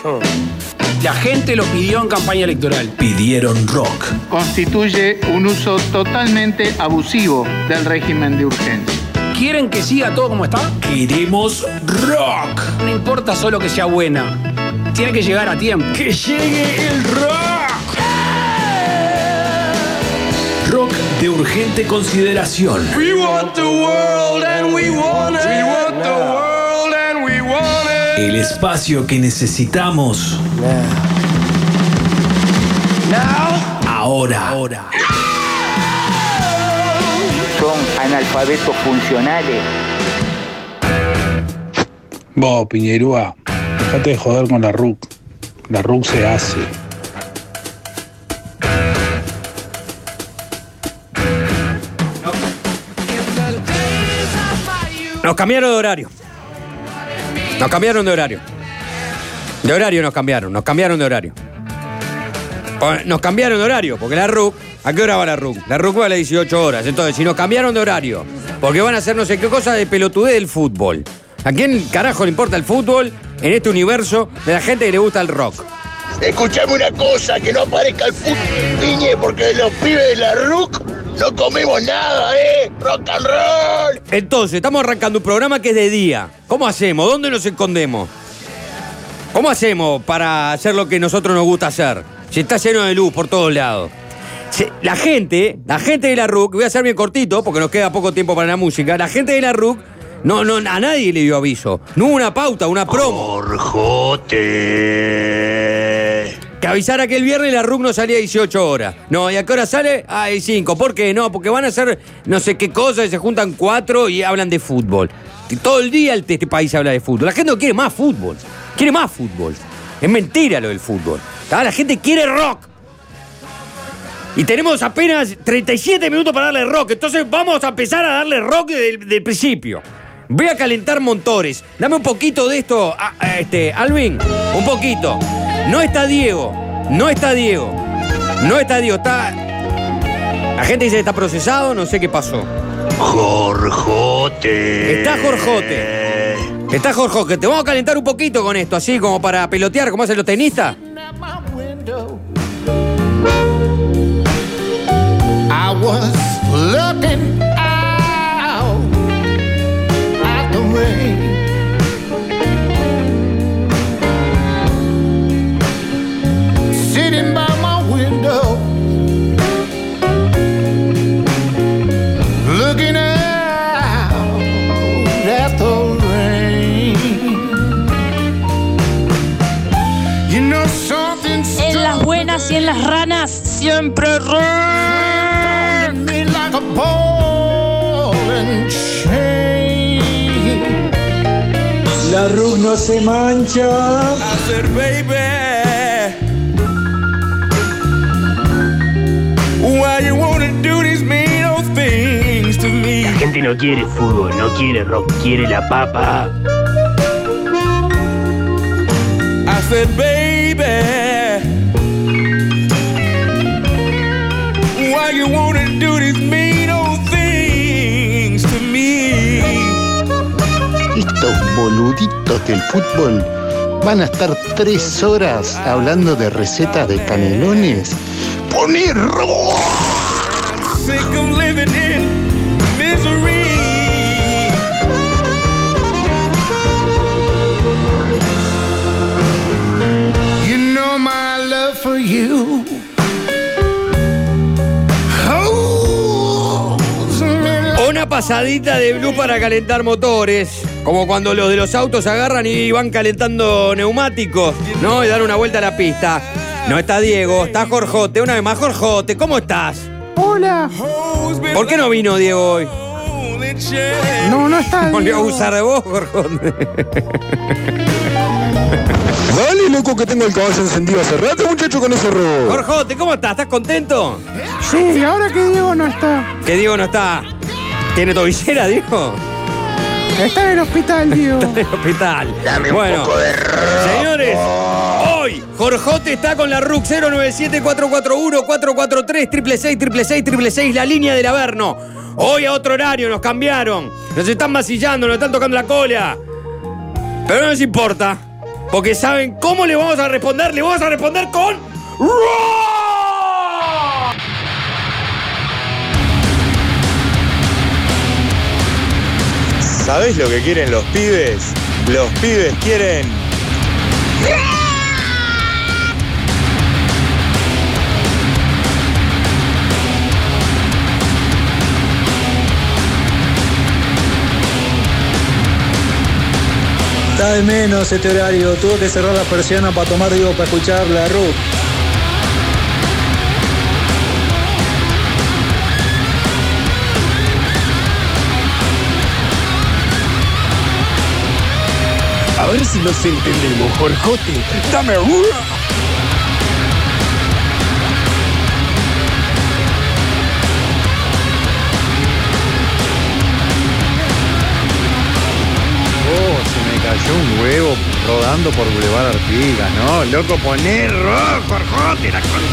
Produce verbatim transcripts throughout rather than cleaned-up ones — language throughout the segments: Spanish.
La gente lo pidió en campaña electoral. Pidieron rock. Constituye un uso totalmente abusivo del régimen de urgencia. ¿Quieren que siga todo como está? Queremos rock. No importa solo que sea buena. Tiene que llegar a tiempo. ¡Que llegue el rock! Rock de urgente consideración. We want the world and we want it. We want the world and we want it. El espacio que necesitamos. Now. Ahora. Ahora. Son analfabetos funcionales. Vos, Piñerúa, dejate de joder con la R U C. La R U C se hace. Nos cambiaron de horario. Nos cambiaron de horario. De horario nos cambiaron. Nos cambiaron de horario. Nos cambiaron de horario, porque la R U C... ¿A qué hora va la R U C? La R U C va a las dieciocho horas. Entonces, si nos cambiaron de horario, porque van a hacer no sé qué cosa de pelotudez del fútbol. ¿A quién carajo le importa el fútbol en este universo de la gente que le gusta el rock? Escuchame una cosa, que no aparezca el fútbol, Piñe, porque los pibes de la R U C no comemos nada, ¿eh? Rock and roll. Entonces, estamos arrancando un programa que es de día. ¿Cómo hacemos? ¿Dónde nos escondemos? ¿Cómo hacemos para hacer lo que nosotros nos gusta hacer? Si está lleno de luz por todos lados. La gente, la gente de la R U C, voy a hacer bien cortito porque nos queda poco tiempo para la música. La gente de la R U C, no, no, a nadie le dio aviso. No hubo una pauta, una promo. Jorjote. Que avisara que el viernes la R U C no salía a dieciocho horas. No, ¿y a qué hora sale? A cinco. ¿Por qué? No, porque van a hacer no sé qué cosas y se juntan cuatro y hablan de fútbol. Y todo el día este país habla de fútbol. La gente no quiere más fútbol. Quiere más fútbol. Es mentira lo del fútbol. La gente quiere rock. Y tenemos apenas treinta y siete minutos para darle rock. Entonces vamos a empezar a darle rock del, del principio. Voy a calentar motores. Dame un poquito de esto, a, a este, Alvin. Un poquito. No está Diego. No está Diego. No está Diego. Está... La gente dice que está procesado. No sé qué pasó. Jorjote. Está Jorjote. Está Jorjote. Te vamos a calentar un poquito con esto, así como para pelotear, como hacen los tenistas. I was looking out at the rain. Sitting by my window, looking out at the rain. You know something. En las buenas y en las ranas siempre ranas. Like a ball and chain. La R U C no se mancha. I said, baby, why you wanna do these mean old things to me? La gente no quiere fútbol, no quiere rock, quiere la papa. I said, baby, why you wanna do these mean old things to me? Estos boluditos del fútbol van a estar tres horas hablando de recetas de canelones. ¡Poner rock! Sick of living in misery. You know my love for you. Una pasadita de blue para calentar motores. Como cuando los de los autos agarran y van calentando neumáticos, ¿no? Y dan una vuelta a la pista. No está Diego, está Jorjote. Una vez más, Jorjote, ¿cómo estás? Hola. ¿Por qué no vino Diego hoy? No, no está Diego. Volvió a abusar de vos, Jorjote. Dale, loco, que tengo el caballo encendido hace rato, muchacho, con ese robo. Jorjote, ¿cómo estás? ¿Estás contento? Sí, y ahora que Diego no está. Que Diego no está. ¿Tiene tobillera, Diego? Está en el hospital, Diego. Está en el hospital. Dame bueno, un poco de rock. Señores, hoy Jorjote está con la R U C cero nueve siete cuatro cuatro uno cuatro cuatro tres seis seis seis seis seis seis, la línea del Averno. Hoy a otro horario, nos cambiaron. Nos están masillando, nos están tocando la cola. Pero no nos importa. Porque saben cómo le vamos a responder. Le vamos a responder con rock. ¿Sabés lo que quieren los pibes? Los pibes quieren... Está de menos este horario. Tuve que cerrar la persiana para tomar, digo, para escuchar la R U C. A ver si nos entendemos, Jorjote. Dame rock. Cayó un huevo rodando por Boulevard Artigas, ¿no? Loco, poné rock, Jorjote, la con...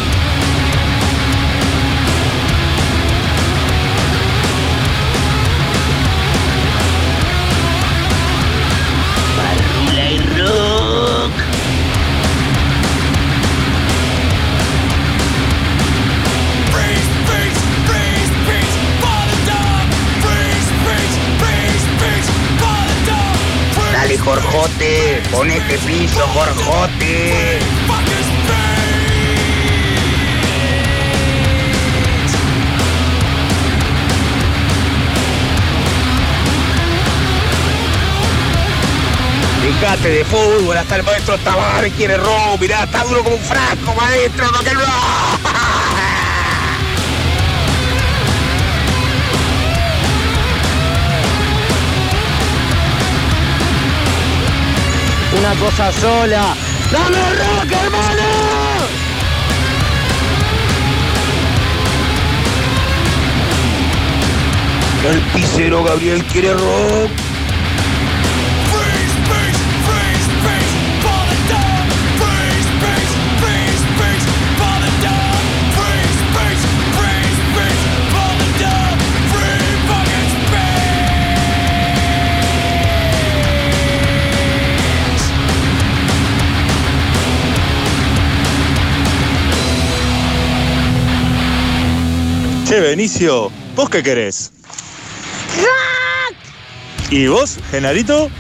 Barrula y rock. Dale, Jorjote, ponete piso, Jorjote. Fíjate de fútbol, hasta el maestro Tavares quiere rock, mirá, está duro como un frasco, maestro, no que no. Una cosa sola. ¡Dame rock, hermano! El pisero Gabriel quiere rock. Che, Benicio, ¿vos qué querés? ¿Y vos, Genarito?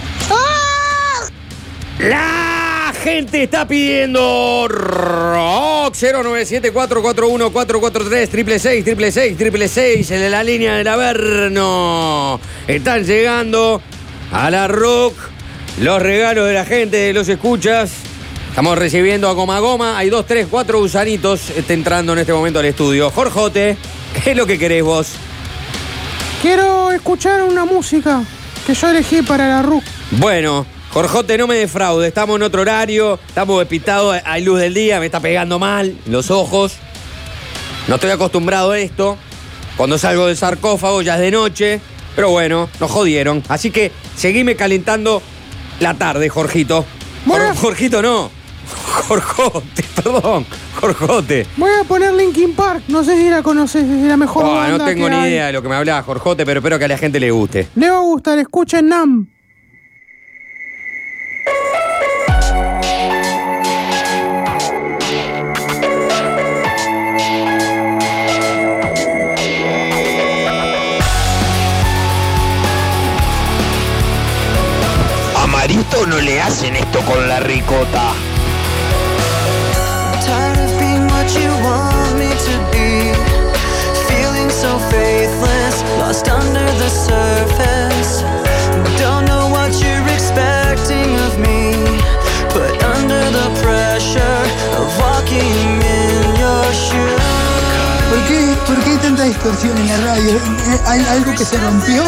La gente está pidiendo rock. Cero nueve siete cuatro cuatro uno cuatro cuatro tres triple seis triple seis triple seis en la línea del Averno. Están llegando a la rock los regalos de la gente, de los escuchas. Estamos recibiendo a Goma Goma. Hay dos, tres, cuatro gusanitos está entrando en este momento al estudio. Jorjote, ¿qué es lo que querés vos? Quiero escuchar una música que yo elegí para la R U C. Bueno, Jorjote, no me defraude. Estamos en otro horario, estamos despitados, hay luz del día, me está pegando mal los ojos. No estoy acostumbrado a esto. Cuando salgo del sarcófago ya es de noche. Pero bueno, nos jodieron. Así que seguime calentando la tarde, Jorgito. Bueno. Jorgito no. Jorjote, perdón, Jorjote. Voy a poner Linkin Park, no sé si la conoces, es la mejor oh, banda no tengo que ni hay. idea de lo que me hablaba Jorjote, pero espero que a la gente le guste. Le va a gustar, escuchen Nam. A Marito no le hacen esto con la ricota. Tired of being what you want me to be, feeling so faithless, lost under the surface. Don't know what you're expecting of me, put under the pressure of walking in your shoes. ¿Por qué, ¿Por qué hay tanta distorsión en la radio? ¿Hay algo que se rompió?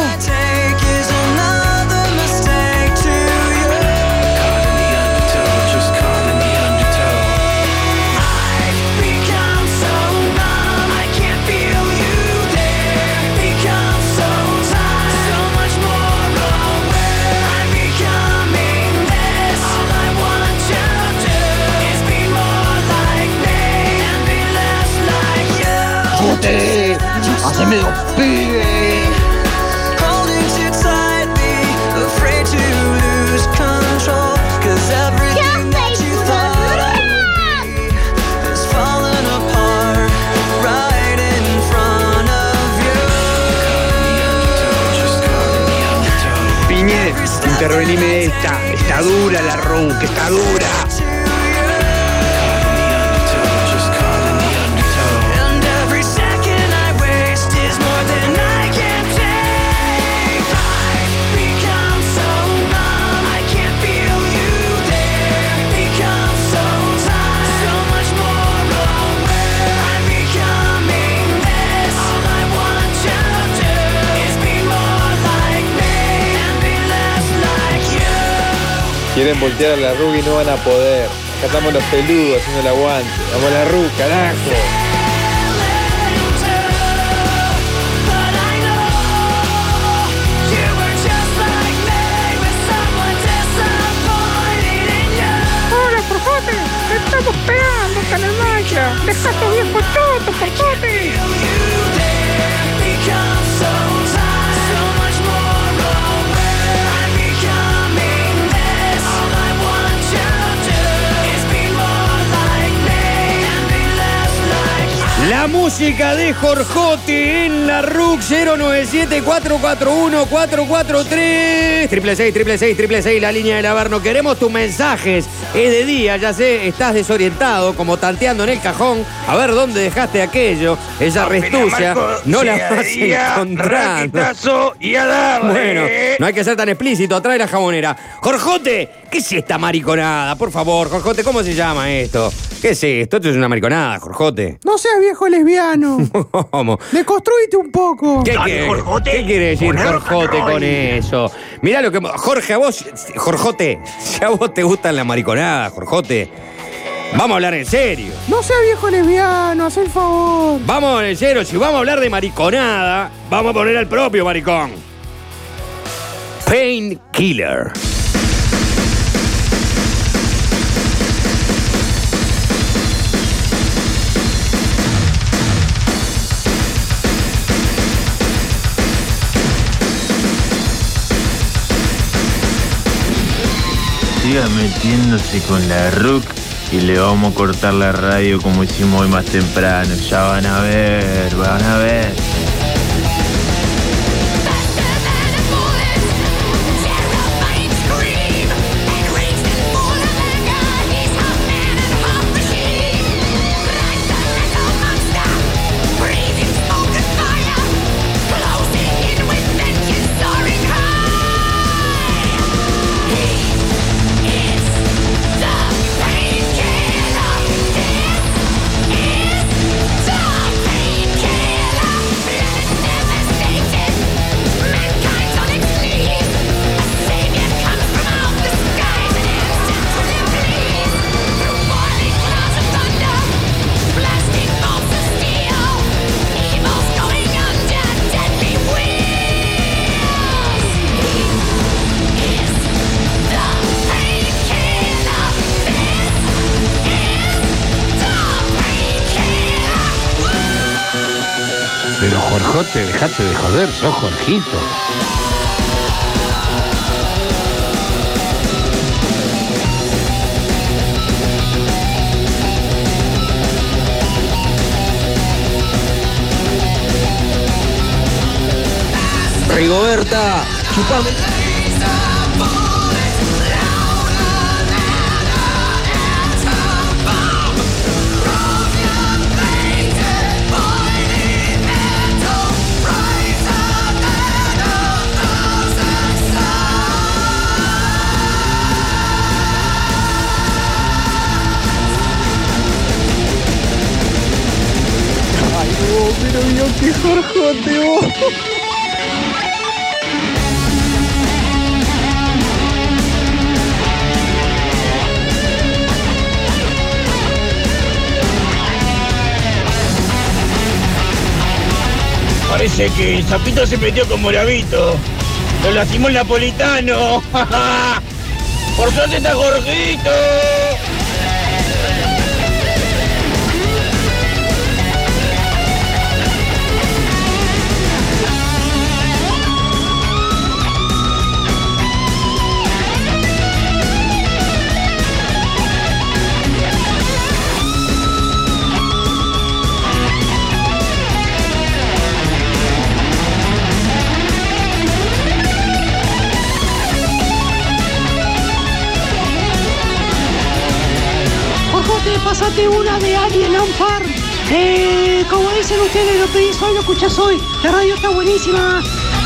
¡Haceme dos pibes! Holding too tightly, afraid to lose control, 'cause every Está, está dura la RUC, está dura. Quieren voltear a la RUC y no van a poder. Acá estamos los peludos haciendo el aguante. Vamos a la RUC, carajo. Hola, Jorjote. Te estamos pegando, canalmaya. Deja tu viejo choto, Jorjote. La música de Jorjote en la RUC. Cero nueve siete cuatro cuatro uno cuatro cuatro tres triple seis triple seis triple seis, la línea del Averno. Queremos tus mensajes. Es de día, ya sé, estás desorientado, como tanteando en el cajón a ver dónde dejaste aquello. Esa restucia no la vas encontrando. Y a darle. Bueno, no hay que ser tan explícito. Atrae la jabonera. Jorjote, ¿qué es esta mariconada? Por favor, Jorjote, ¿cómo se llama esto? ¿Qué es esto? Esto es una mariconada, Jorjote. No seas viejo lesbiano. ¿Cómo? Deconstruite un poco. ¿Qué, qué, ¿Qué quiere decir Jorjote con eso? Mirá lo que... Jorge, a vos... Jorjote, si a vos te gustan las mariconadas, Jorjote, vamos a hablar en serio. No seas viejo lesbiano, haz el favor. Vamos en serio, si vamos a hablar de mariconada, vamos a poner al propio maricón. Painkiller. Siga metiéndose con la RUC y le vamos a cortar la radio como hicimos hoy más temprano. Ya van a ver, van a ver. Pero Jorjote, dejate de joder, sos Jorgito. Rigoberta, chupame. Ay, vos, pero Dios, qué Jorjote, vos. Parece que el sapito se metió con Moravito. Lo lastimó el napolitano. Por suerte está Jorgito. pasate una de Alien on Farm. Eh, como dicen ustedes, lo pedís hoy, lo escuchás hoy. La radio está buenísima.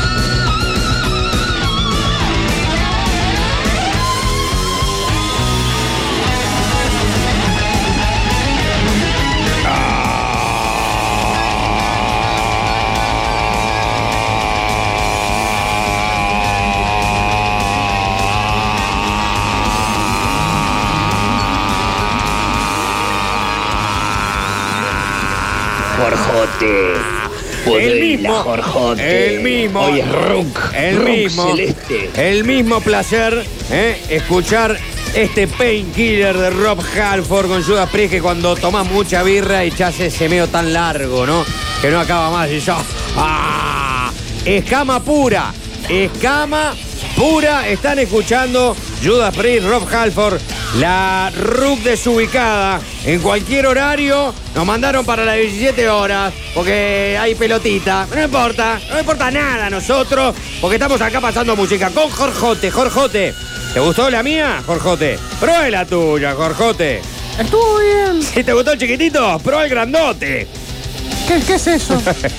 Jorjote. El mismo, Jorjote. el mismo, Hoy es rock, el rock mismo, celeste. el mismo placer, ¿eh? Escuchar este Painkiller de Rob Halford con Judas Priest, que cuando tomás mucha birra echás ese medio tan largo, ¿no? Que no acaba más y yo, ¡ah! Escama pura, escama pura. Están escuchando Judas Priest, Rob Halford, la R U C desubicada. En cualquier horario nos mandaron para las diecisiete horas porque hay pelotita. No importa, no importa nada a nosotros porque estamos acá pasando música con Jorjote. Jorjote, ¿te gustó la mía, Jorjote? Probá la tuya, Jorjote. Estuvo bien. Si te gustó el chiquitito, probá el grandote. ¿Qué, qué es eso?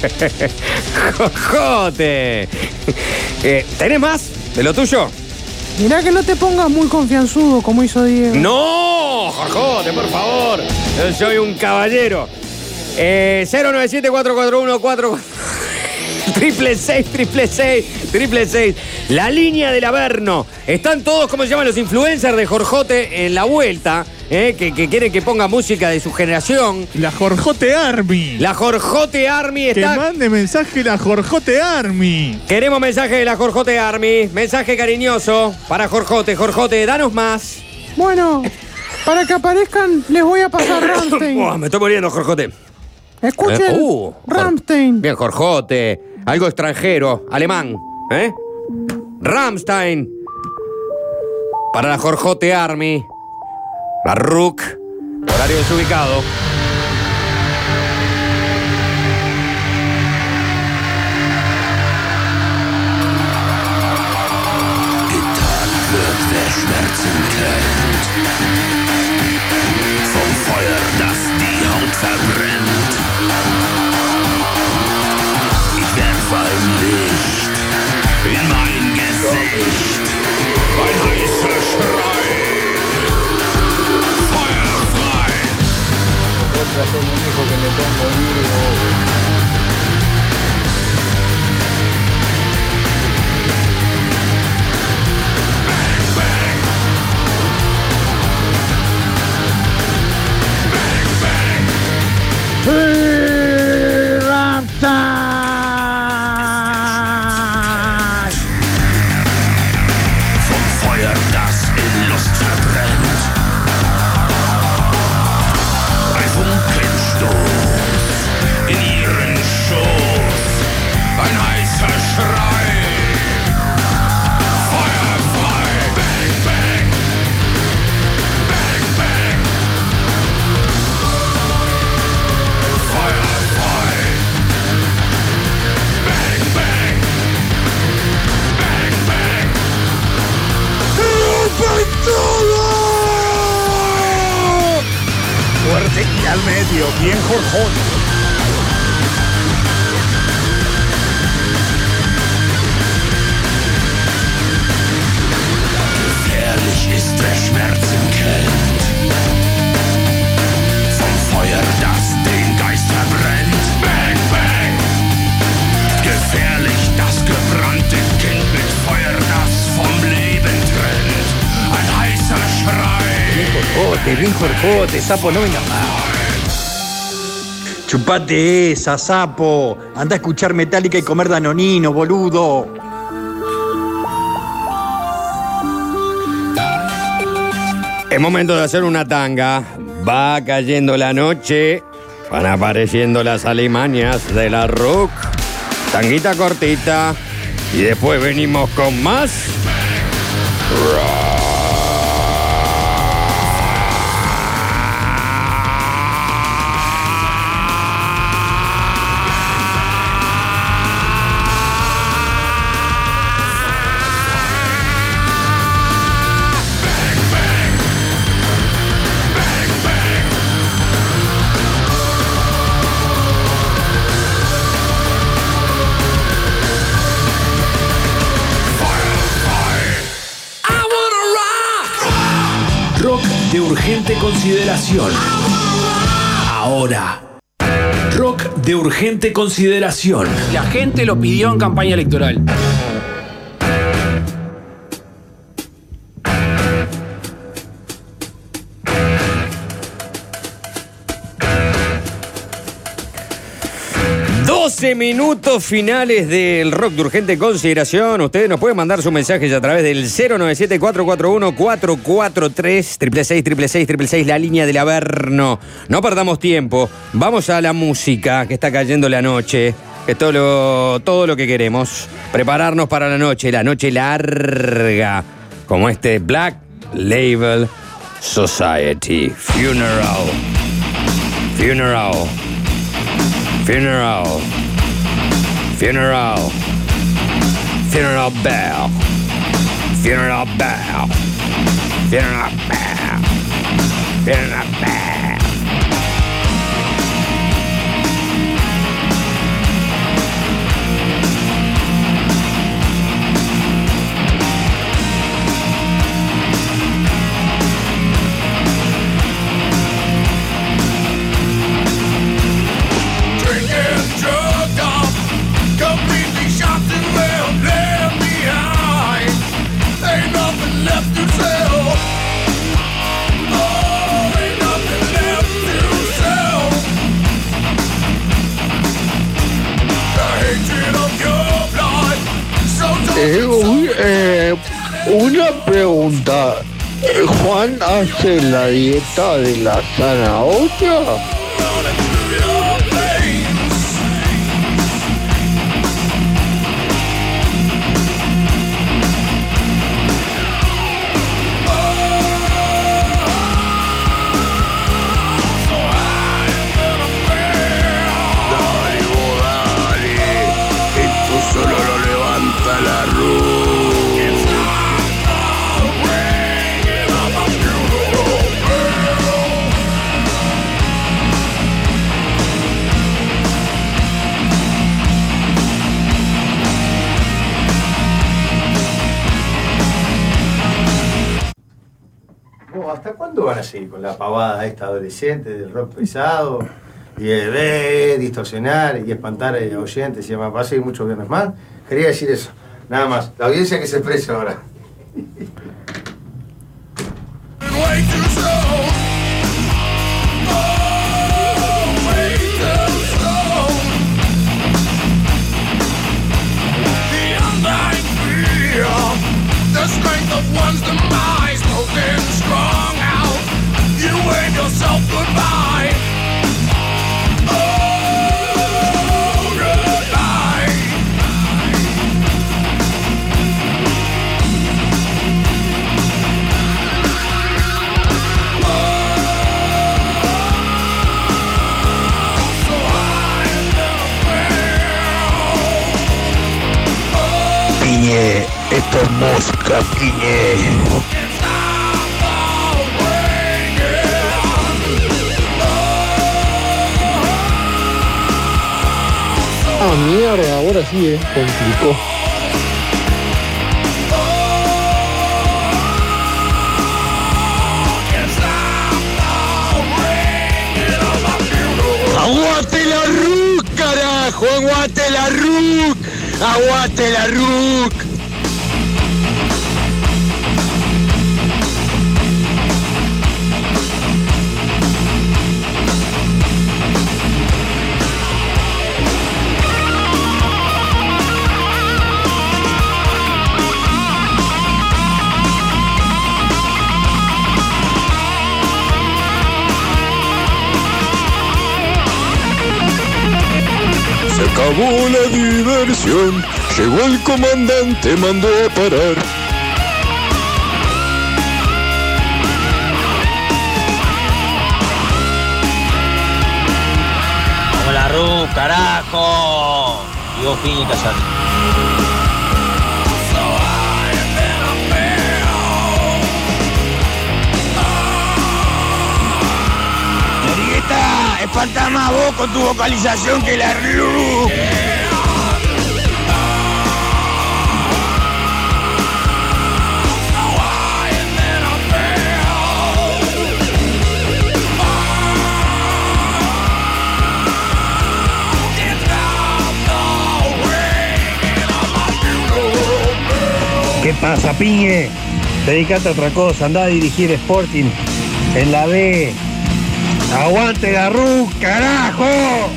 Jorjote. Eh, ¿Tenés más de lo tuyo? Mirá que no te pongas muy confianzudo como hizo Diego. ¡No! Jorjote, por favor. Yo soy un caballero. Eh, cero nueve siete cuatro cuatro uno cuatro triple seis, triple seis, triple seis. La línea del Averno. Están todos, ¿cómo se llaman? Los influencers de Jorjote en la vuelta. Eh, que, que quieren que ponga música de su generación. La Jorjote Army. La Jorjote Army está... Que mande mensaje la Jorjote Army. Queremos mensaje de la Jorjote Army. Mensaje cariñoso para Jorjote. Jorjote, danos más. Bueno, para que aparezcan les voy a pasar Rammstein. Oh, me estoy muriendo, Jorjote. Escuchen Eh, uh, Rammstein. Bien, Jorjote. Algo extranjero, alemán. ¿Eh? Rammstein. Para la Jorjote Army. La R U C. Horario desubicado. Getagt wird, wer Schmerzen kennt. Vom Feuer, das die Haut verbrennt. Ich werf ein Licht in mein Gesicht. Ein heißer Schrei. Otra soy un hijo que me pongo vivo. Vom Feuer, das in Lust verbrennt. Ein Funkenstoß in ihren Schoß. Ein heißer Schrei. Feuer frei. Bang, bang. Bang, bang. Feuer frei. Bang, bang. Bang, bang. ¡Rompan todo! Fuerte y al medio, bien Jorjote. Gefährlich ist, wer Schmerzen kennt. Vom Feuer, das den Geist verbrennt. Bang, bang. Gefährlich, das gebrannte Kind mit Feuer, das vom Leben trennt. Ein heißer Schrei. Jorjote, bien Jorjote, sapo, no venga más. Chupate esa, sapo. Anda a escuchar Metallica y comer danonino, boludo. Es momento de hacer una tanga. Va cayendo la noche. Van apareciendo las alimañas de la R U C. Tanguita cortita. Y después venimos con más. Rock de urgente consideración. Ahora. Rock de urgente consideración. La gente lo pidió en campaña electoral. doce minutos finales del Rock de urgente consideración. Ustedes nos pueden mandar sus mensajes a través del cero nueve siete cuatro cuatro uno cuatro cuatro tres, seis seis seis seis seis seis, la línea del Averno. No perdamos tiempo. Vamos a la música que está cayendo la noche. Que es todo lo, todo lo que queremos. Prepararnos para la noche, la noche larga. Como este Black Label Society. Funeral. Funeral. Funeral. Funeral. Funeral bell. Funeral bell. Funeral bell. Funeral bell. Eh, un- eh, una pregunta. ¿Juan hace la dieta de la zanahoria? Dale, vos dale. Esto solo lo levanta la luz. Oh, ¿hasta cuándo van a seguir con la pavada esta adolescente del rock pesado? Y de ver, distorsionar y espantar a oyentes y demás. ¿Va a seguir muchos viernes más? Quería decir eso. Nada más. La audiencia que se exprese ahora. The strength of one's demise, broken strong out. You wave yourself goodbye. Oh, goodbye. Piñe, esto es mosca, Piñe. Ah, mierda, ahora sí, eh, complicó. ¡Aguante la R U C, carajo! ¡Aguante la R U C! ¡Aguante la R U C! Se acabó la diversión, llegó el comandante, mandó a parar. Vamos la R U, carajo. Y vos, Piñi, callate. Narigueta, espanta más vos con tu vocalización que la R U C. Pasa, Piñe. Dedicate a otra cosa. Andá a dirigir Sporting en la B. ¡Aguante la R U C, carajo!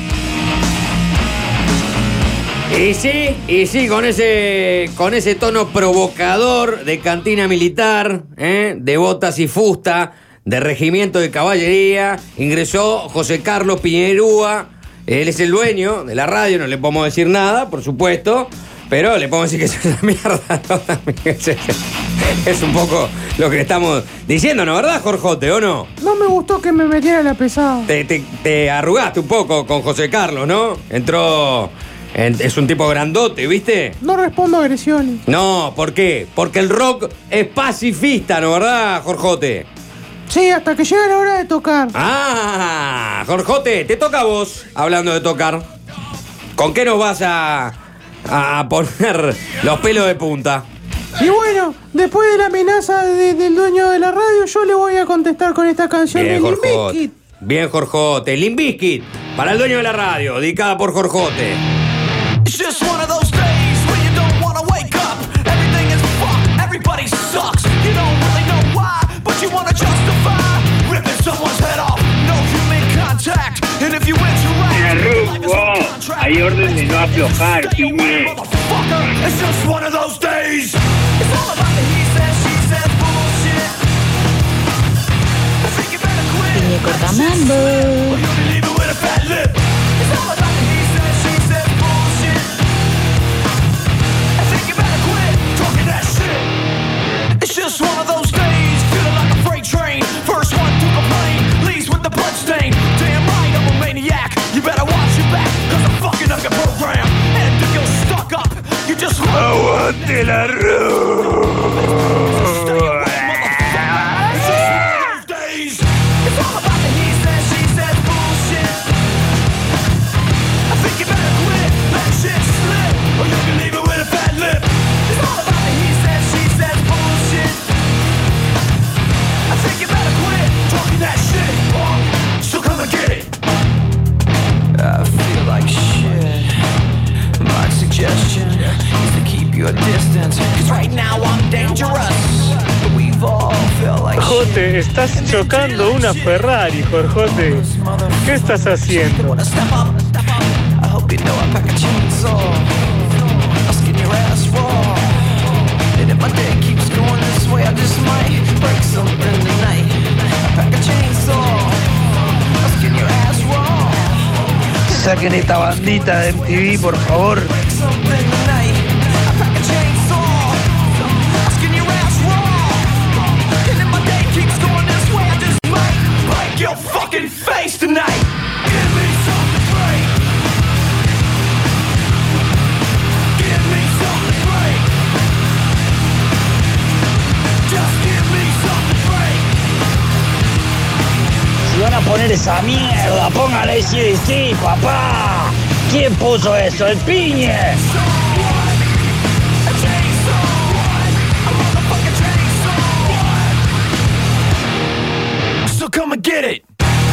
Y sí, y sí, con ese, con ese tono provocador de cantina militar, ¿eh? De botas y fusta, de regimiento de caballería, ingresó José Carlos Piñerúa. Él es el dueño de la radio, no le podemos decir nada, por supuesto, pero le podemos decir que es una mierda, ¿no? Es un poco lo que estamos diciendo, ¿no? ¿Verdad, Jorjote, o no? No me gustó que me metiera la pesada. Te, te, te arrugaste un poco con José Carlos, ¿no? Entró... En, es un tipo grandote, ¿viste? No respondo a agresiones. No, ¿por qué? Porque el rock es pacifista, ¿no? ¿Verdad, Jorjote? Sí, hasta que llegue la hora de tocar. Ah, Jorjote, te toca a vos, hablando de tocar. ¿Con qué nos vas a, a poner los pelos de punta? Y bueno, después de la amenaza de, del dueño de la radio, yo le voy a contestar con esta canción de Limp Bizkit. Bien, Jorjote. Limp Bizkit, para el dueño de la radio, dedicada por Jorjote. It's just one of those days when you don't wanna wake up. Everything is fucked, everybody sucks. You don't really know why, but you wanna justify ripping someone's head off. No human contact, and if you interact, oh, hay orden de no aflojar, Piñe. It's just one of those days. It's all about the he said, she said bullshit. I think you better quit. Piñe cortamambo. Or you'll be leaving with a fat lip. It's all about the he said, she said bullshit. I think you better quit talking that shit. It's just one of those days, feeling like a freight train. First one to complain, leaves with the bloodstain. Damn right, I'm a maniac. You better watch your back, cause I'm fucking up your program. And if you're stuck up, you just aguante la R U C. Jorjote, estás chocando una Ferrari, Jorjote. ¿Qué estás haciendo? Saquen esta bandita de M T V, por favor. Your fucking face tonight. Give me something great. Give me something great. Just give me something great. Si van a poner esa mierda, póngale A C D C, papá. ¿Quién puso eso? El Piñe. So come and get it.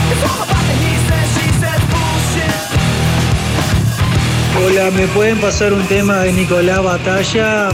Hola, ¿me pueden pasar un tema de Nicolás Batalla?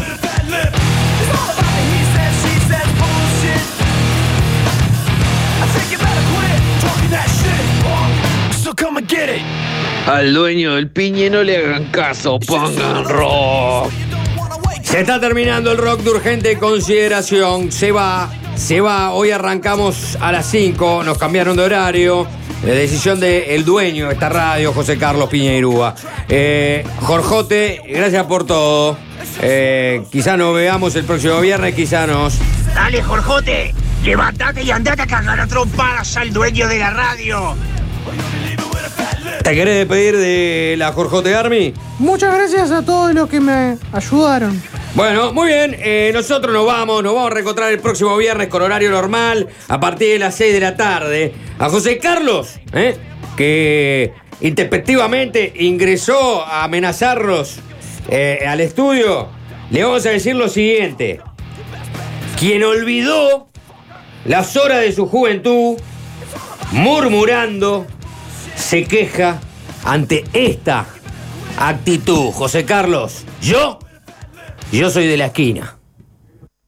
Al dueño del Piñe no le hagan caso, pongan rock. Se está terminando el rock de urgente consideración. Se va, se va. Hoy arrancamos a las cinco. Nos cambiaron de horario. La decisión del dueño de esta radio, José Carlos Piñerúa. Eh, Jorjote, gracias por todo. Eh, quizá nos veamos el próximo viernes, quizá nos. Dale, Jorjote, levantate y andate a cagar a trompadas al dueño de la radio. ¿Te querés despedir de la Jorjote Army? Muchas gracias a todos los que me ayudaron. Bueno, muy bien, eh, nosotros nos vamos, nos vamos a reencontrar el próximo viernes con horario normal a partir de las seis de la tarde. A José Carlos, ¿eh? que intempestivamente ingresó a amenazarlos eh, al estudio, le vamos a decir lo siguiente. Quien olvidó las horas de su juventud, murmurando, se queja ante esta actitud. José Carlos, yo... Yo soy de la esquina.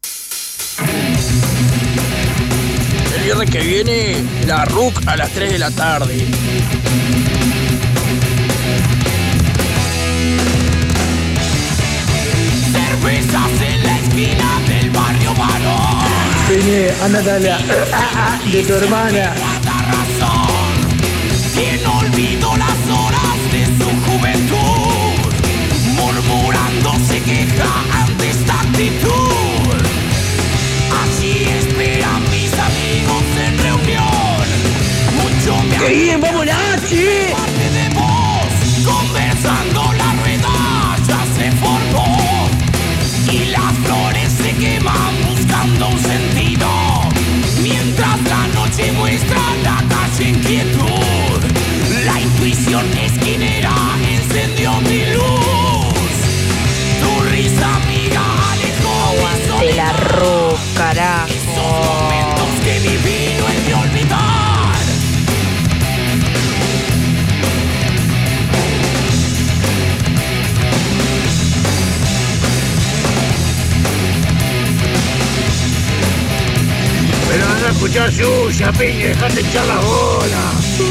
viernes que viene, la R U C a las tres de la tarde. Cervezas en la esquina del barrio Barón. Peñe, ándate a la de tu hermana. Quien olvidó las horas de su juventud, murmurando se queja ante esta actitud. Así esperan mis amigos en reunión. Mucho me ¡Qué bien, vamos Nachi! parte de vos, conversando la rueda ya se formó. Y las flores se queman buscando un sentido, mientras la noche muestra la calle inquietud. La intuición esquinera encendió mi luz. Tu risa amiga alejó de la R U C, carajo. esos momentos que viví no he de olvidar. Pero anda a escuchar suya, Piñe, dejate echar la bola.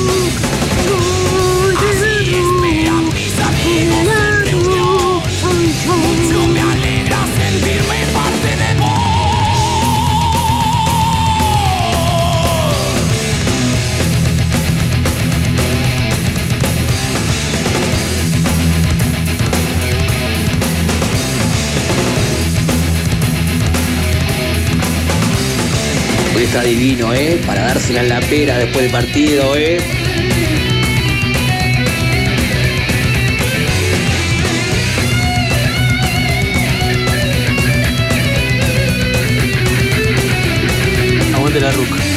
Así esperan mis amigos en reunión. Mucho me alegra sentirme parte de vos. Hoy está divino, ¿eh? Para dársela en la pera después del partido, ¿eh? Aguante la R U C.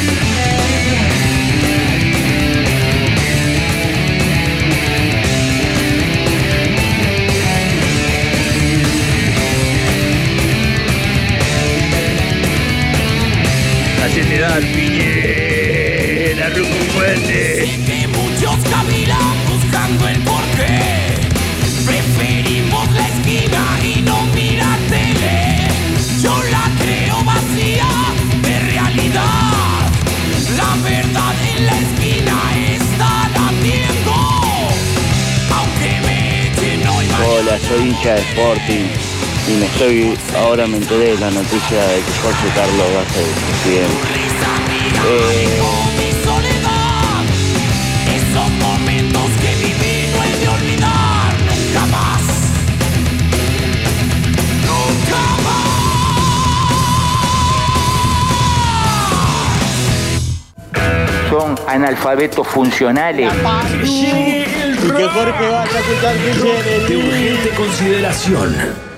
Hacete dar, Piñe, la R U C un fuerte. Sé que muchos cavilan buscando el porqué. Preferimos la esquina y no mirar tele. Yo la creo vacía de realidad. La verdad en la esquina está latiendo. Aunque me echen hoy mañana. Hola, soy hincha de Sporting y me estoy, ahora me enteré de la noticia de que Jorge Carlos va a ser presidente. Eh, Mi soledad, esos momentos que viví no he de olvidar nunca más. Nunca más. son analfabetos funcionales. Que llegue el rock. Y que Jorge vaya a escuchar que llegue el De urgente consideración.